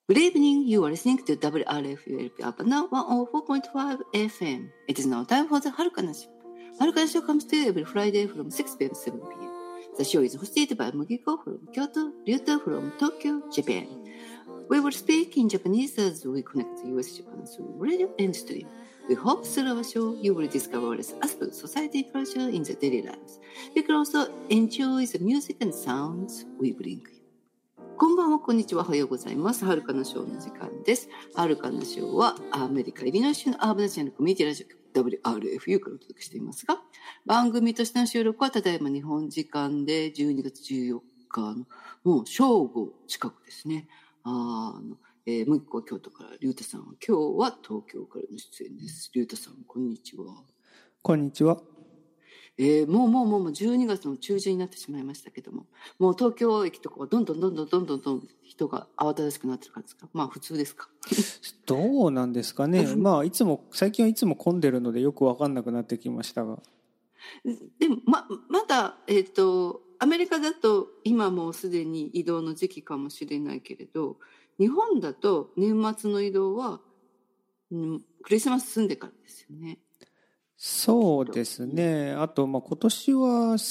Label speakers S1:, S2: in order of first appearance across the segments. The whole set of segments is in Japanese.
S1: Good evening, you are listening to WRFU Alpana 104.5 FM. It is now time for the Harukana Show. Harukana Show comes to you every Friday from 6 p.m. to 7 p.m. The show is hosted by Mugiko from Kyoto, Ryuta from Tokyo, Japan. We will speak in Japanese as we connect to US-Japan through radio and stream. We hope through our show you will discover various aspects of society and culture in the daily lives. You can also enjoy the music and sounds we bring you.こんばんは、こんにちは、おはようございます。はるかなショーの時間です。はるかなショーはアメリカ・イリノイ州のアーバンチャンのコミュニティラジオ局 WRFU からお届けしていますが、番組としての収録はただいま日本時間で12月14日のもう正午近くですね。もう一個京都から龍太さんは今日は東京からの出演です。龍太さん、こんにちは。
S2: こんにちは。
S1: もう12月の中旬になってしまいましたけども、もう東京駅とかはどんどん人が慌ただしくなってる感じですか？まあ普通ですか？
S2: どうなんですかね。まあ最近はいつも混んでるのでよくわかんなくなってきましたが。
S1: でもまだアメリカだと今もうすでに移動の時期かもしれないけれど、日本だと年末の移動は、クリスマス済んでからですよね。
S2: そうですね。あと、今年は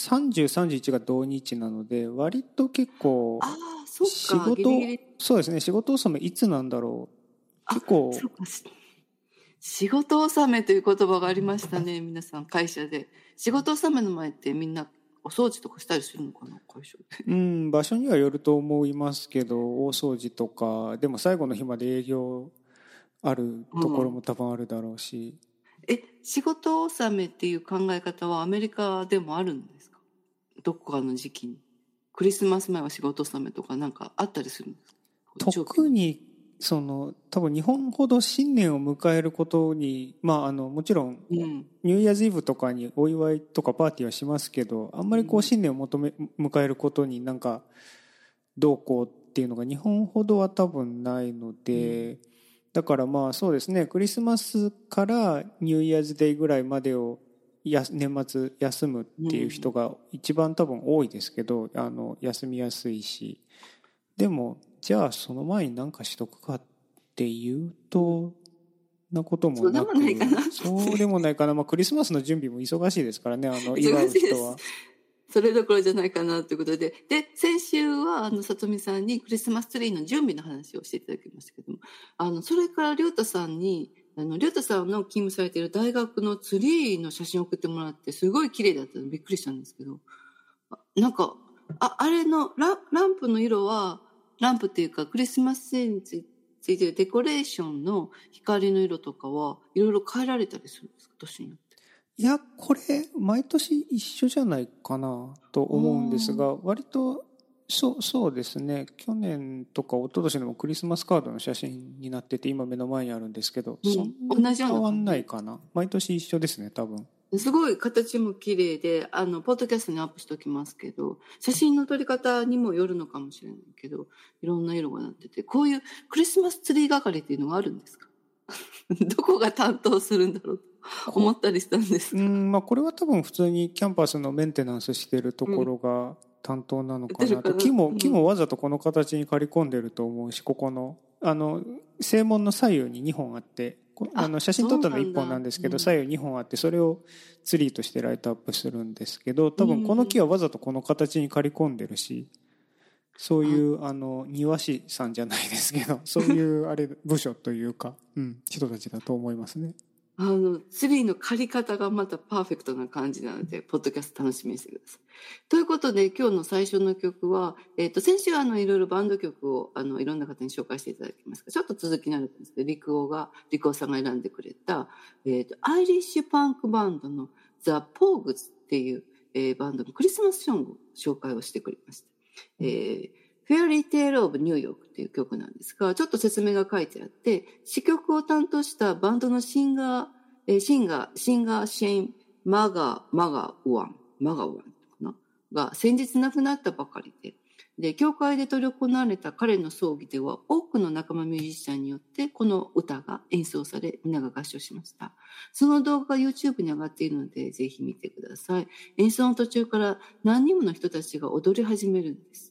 S2: 30、31が同日なので、割と結構、そうですね、仕事納めいつなんだろう。結構。そうか。
S1: 仕事納めという言葉がありましたね、皆さん、会社で。仕事納めの前ってみんなお掃除とかしたりするのかな、会社で。
S2: 場所にはよると思いますけど、大掃除とか、でも最後の日まで営業あるところも多分あるだろうし。
S1: 仕事納めっていう考え方はアメリカでもあるんですか？どこかの時期に。クリスマス前は仕事納めとかなんかあったりするんですか？
S2: 特に、多分日本ほど新年を迎えることに、もちろん、ニューイヤーズイブとかにお祝いとかパーティーはしますけど、あんまり新年を迎えることになんか、どうこうっていうのが日本ほどは多分ないので、だからそうですね、クリスマスからニューイヤーズデイぐらいまでを年末休むっていう人が一番多分多いですけど、休みやすいし。でも、じゃあその前に何かしとくかっていうと、なこともなく。
S1: そうでもないかな。
S2: そうでもないかな。クリスマスの準備も忙しいですからね、祝う人は。
S1: それどころじゃないかなということで。で、先週は、里見さんにクリスマスツリーの準備の話をしていただきましたけども、それからりょうたさんに、りょうたさんの勤務されている大学のツリーの写真を送ってもらって、すごい綺麗だったのでびっくりしたんですけど、なんか、あれのランプの色は、ランプっていうか、クリスマスツリーについているデコレーションの光の色とかは、いろいろ変えられたりするんですか？年によって。
S2: いや、これ、毎年一緒じゃないかなと思うんですが、割と、そうですね。去年とか一昨年でもクリスマスカードの写真になってて、今目の前にあるんですけど、そんなに変わんないかな。毎年一緒ですね、多分。
S1: すごい形も綺麗で、ポッドキャストにアップしておきますけど、写真の撮り方にもよるのかもしれないけど、いろんな色がなってて、こういうクリスマスツリー係っていうのがあるんですか？どこが担当するんだろうと思ったりしたんですが。
S2: これは多分普通にキャンパスのメンテナンスしてるところが担当なのかなと。木もわざとこの形に刈り込んでると思うし、ここの、正門の左右に2本あって、写真撮ったの1本なんですけど、左右2本あって、それをツリーとしてライトアップするんですけど、多分この木はわざとこの形に刈り込んでるし、そういう、庭師さんじゃないですけど、そういう部署というか、人たちだと思いますね。
S1: ツリーの刈り方がまたパーフェクトな感じなので、ポッドキャスト楽しみにしてください。ということで、今日の最初の曲は、先週いろいろバンド曲を、いろんな方に紹介していただきますが、ちょっと続きになるんですけど、リクオさんが選んでくれた、アイリッシュパンクバンドのザ・ポーグズっていう、バンドのクリスマスソングを紹介をしてくれました。フェアリーテールオブニューヨークっていう曲なんですが、ちょっと説明が書いてあって、詞曲を担当したバンドのシンガーシェイン・マガワンかなが先日亡くなったばかりで、教会で執り行われた彼の葬儀では多くの仲間ミュージシャンによってこの歌が演奏され、皆が合唱しました。その動画が YouTube に上がっているので、ぜひ見てください。演奏の途中から何人もの人たちが踊り始めるんです。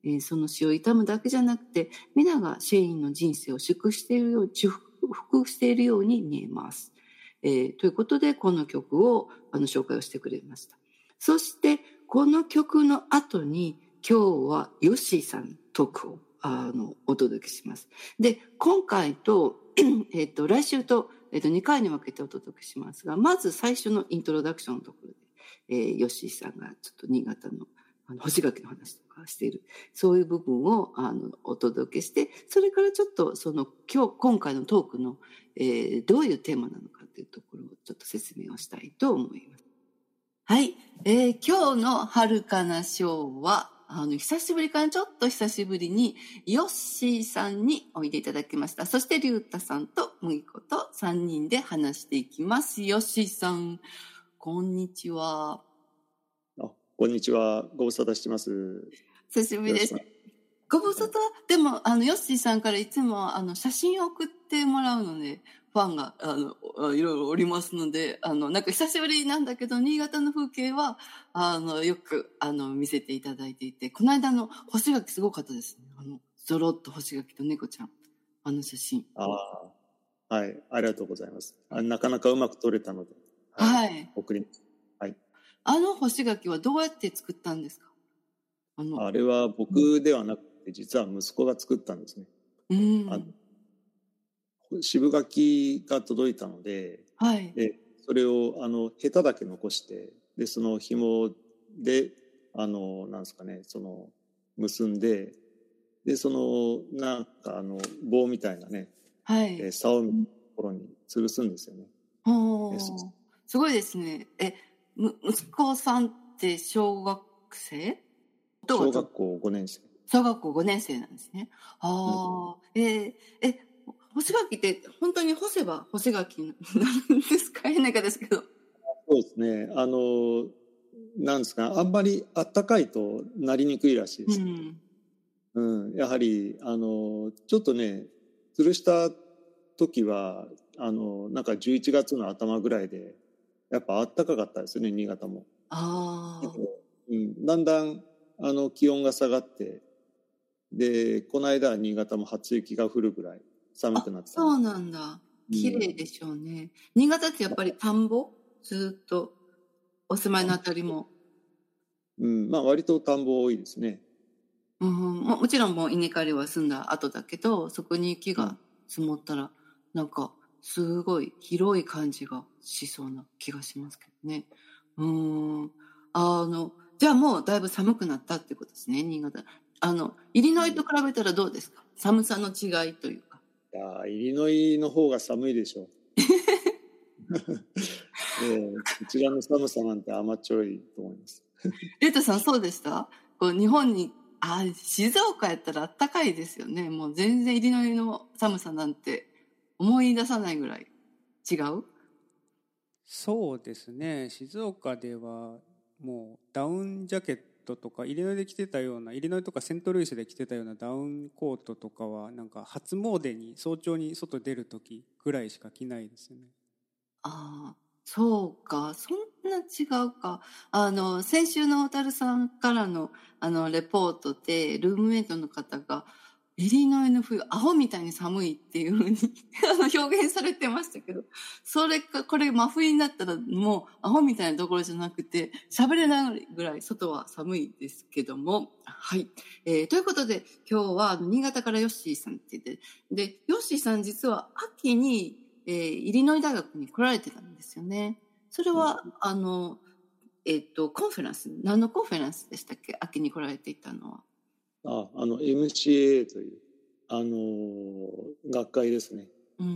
S1: その死を悼むだけじゃなくて、皆がシェインの人生を祝福しているように見えます。ということで、この曲を紹介をしてくれました。そして、この曲の後に、今日はヨッシーさんトークをお届けします。で、今回と、来週と、2回に分けてお届けしますが、まず最初のイントロダクションのところで、ヨッシーさんがちょっと新潟の干し柿の話とかしている、そういう部分をお届けして、それからちょっと今回のトークの、どういうテーマなのかというところをちょっと説明をしたいと思います。はい、今日の遥かなショーは、久しぶりにヨッシーさんにおいでいただきました。そしてリュウタさんと麦子と3人で話していきます。ヨッシーさん、こんにちは。
S3: こんにちは。ご無沙汰してます。
S1: 久しぶりです。ご無沙汰、でもヨッシーさんからいつも写真を送ってもらうので、ファンがいろいろおりますので、なんか久しぶりなんだけど、新潟の風景はよく見せていただいていて、この間干し柿すごかったですね。ゾロッと干し柿と猫ちゃん、写真。
S3: はい、ありがとうございます。なかなかうまく撮れたので、
S1: はい、
S3: 送ります。はい。
S1: 干し柿はどうやって作ったんですか？
S3: あれは僕ではなくて、実は息子が作ったんですね。渋柿が届いたので、
S1: はい、
S3: でそれをヘタだけ残して、でその紐でなんですかね、結んで、でなんか棒みたいなね、
S1: はい、
S3: 竿のところに吊るすんですよね。
S1: すごいですね。息子さんって小学生？
S3: 小学校5年生。
S1: 小学校5年生なんですね。干し柿って本当に干せば干し柿になるんですか？変な言い方ですけど。
S3: そうですね。なんですか、あんまりあったかいとなりにくいらしいです。やはりちょっとね、吊るした時はなんか11月の頭ぐらいでやっぱあったかかったですね、新潟も。だんだん気温が下がって、でこの間は新潟も初雪が降るぐらい寒くなって。
S1: そうなんだ。綺麗でしょうね。新潟ってやっぱり田んぼずっとお住まいのあたりも。
S3: まあ割と田んぼ多いですね。
S1: もちろんもう稲刈りは済んだ後だけど、そこに雪が積もったら、なんかすごい広い感じがしそうな気がしますけどね。じゃあもうだいぶ寒くなったってことですね、新潟。イリノイと比べたらどうですか？寒さの違いというか。
S3: いや、イリノイの方が寒いでしょう。こちらの寒さなんて甘っちょろいと思います。
S1: レタさんそうでした？日本に静岡やったらあったかいですよね。もう全然イリノイの寒さなんて思い出さないぐらい違う？
S2: そうですね。静岡ではもうダウンジャケットとかイリノイで着てたような、イリノイとかセントルイスで着てたようなダウンコートとかはなんか初詣に早朝に外出る時ぐらいしか着ないですよね。
S1: そうか、そんな違うか。先週の小樽さんからのレポートでルームメイトの方がイリノイの冬アホみたいに寒いっていう風に表現されてましたけど、これ真冬になったらもうアホみたいなところじゃなくて喋れないぐらい外は寒いですけども、はい、ということで今日は新潟からヨッシーさんって言って、でヨッシーさん実は秋にイリノイ大学に来られてたんですよね。それはコンフェランス、何のコンフェランスでしたっけ？秋に来られていたのは。
S3: MCA という学会ですね。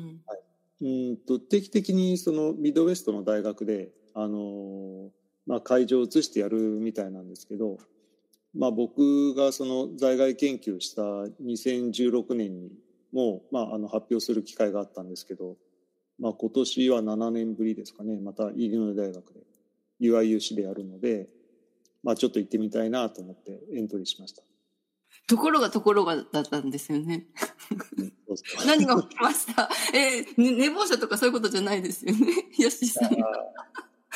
S3: 定期的にそのミッドウェストの大学で会場を移してやるみたいなんですけど、僕がその在外研究した2016年にも発表する機会があったんですけど、今年は7年ぶりですかね。またイリノイ大学で UIUC でやるので、ちょっと行ってみたいなと思ってエントリーしました。
S1: ところがだったんですよね。何が起きました？寝坊者とかそういうことじゃないですよね、ヨッシーさん。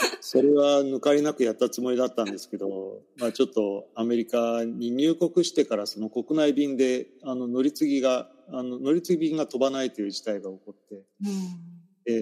S3: それは抜かりなくやったつもりだったんですけど、まあ、ちょっとアメリカに入国してからその国内便で乗り継ぎ便が飛ばないという事態が起こって、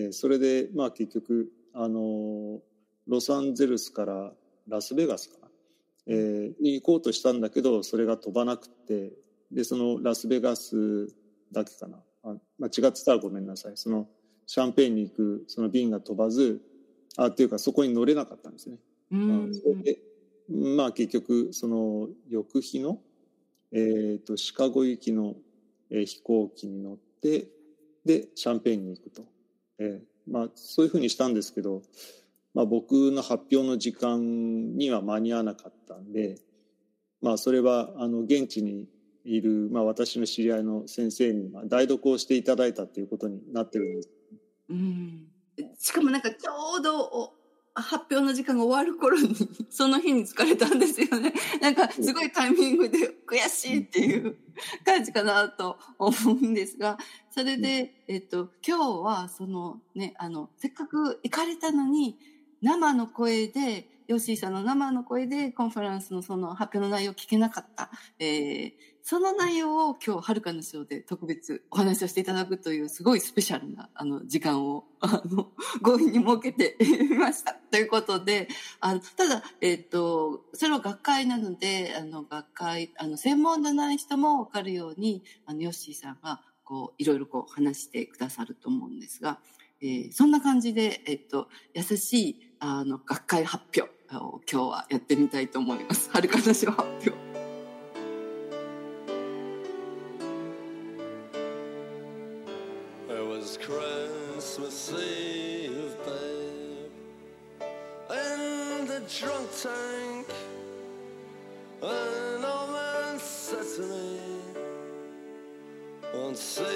S3: それでまあ結局ロサンゼルスからラスベガスかな、に行こうとしたんだけどそれが飛ばなくて、でそのラスベガスだけかな、間違ってたらごめんなさい、そのシャンペーンに行くその便が飛ばず、っていうかそこに乗れなかったんですね。それでまあ結局その翌日の、シカゴ行きの、飛行機に乗ってでシャンペーンに行くと、まあそういうふうにしたんですけど、まあ、僕の発表の時間には間に合わなかったんで、まあそれは現地にいる、まあ、私の知り合いの先生に代読をしていただいたということになってるんです。
S1: しかもなんかちょうど発表の時間が終わる頃にその日に疲れたんですよね。なんかすごいタイミングで悔しいっていう感じかなと思うんですが、それで、今日はそのね、せっかく行かれたのに生の声で、ヨッシーさんの生の声でコンファレンスのその発表の内容を聞けなかった。その内容を今日、はるかのショーで特別お話をしていただくというすごいスペシャルな時間を強引に設けてみました。ということで、ただ、それは学会なので、学会、専門でない人もわかるように、ヨッシーさんがこう、いろいろこう話してくださると思うんですが、そんな感じで、優しい、学会発表を今日はやってみたいと思います。はるかのショー発表。
S4: It was Christmas Eve, babe, in the drunk tank, an old man said to me, won't say